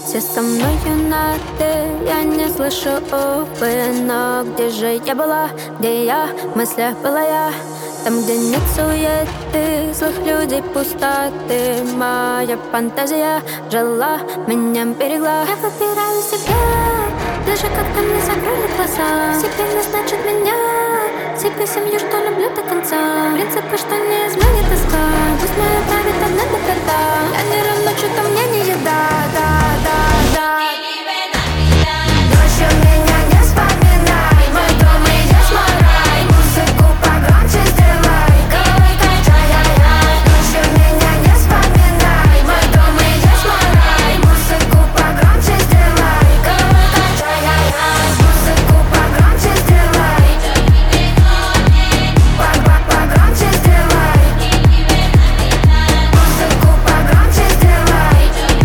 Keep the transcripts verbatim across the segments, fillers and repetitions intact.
Все со мною на «ты», я не слышу увы. Но где же я была, где я, в мыслях была я? Там, где нет суеты, злых людей, пустоты. Моя фантазия жила, меня берегла. Я выбираю себя, даже когда мне закрыли глаза. Себе не значит меня, себе семью, что люблю до конца. Принципы, что не изменит тоска. Пусть моя правит одна доброта. Я не равно, что-то мне не еда, да, да, да. Ночью меня не вспоминай, мой дом и есть мой рай. Музыку погромче сделай, головой качай, ай-яй. Ночью меня не вспоминай, мой дом и есть мой рай. Музыку погромче сделай, головой качай, ай-яй. Музыку погромче сделай, погромче сделай. Музыку погромче сделай,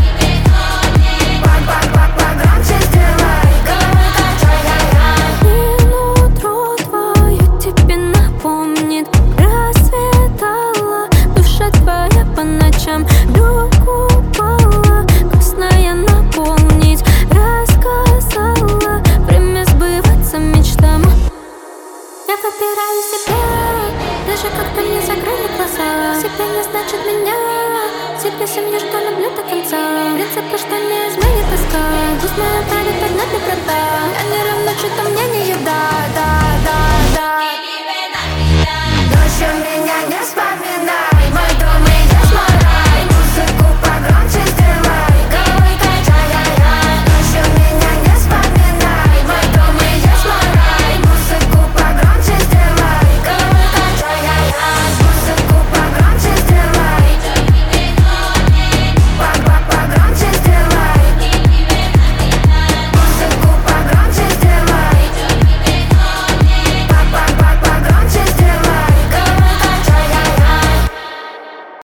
погромче сделай, головой качай, ай-яй. И нутро твое тебе напомнит. Расцветала душа твоя по ночам. Вдруг упала, грустная наполнить. Рассказала, время сбываться мечтам. Я выбираю себя, даже когда мне закрыли глаза. Себе не значит меня, себе семью, что люблю до конца. Принципы, что не изменит тоска. Пусть моя правит одна доброта. Я не равно, что-то мне не еда, да, да, да.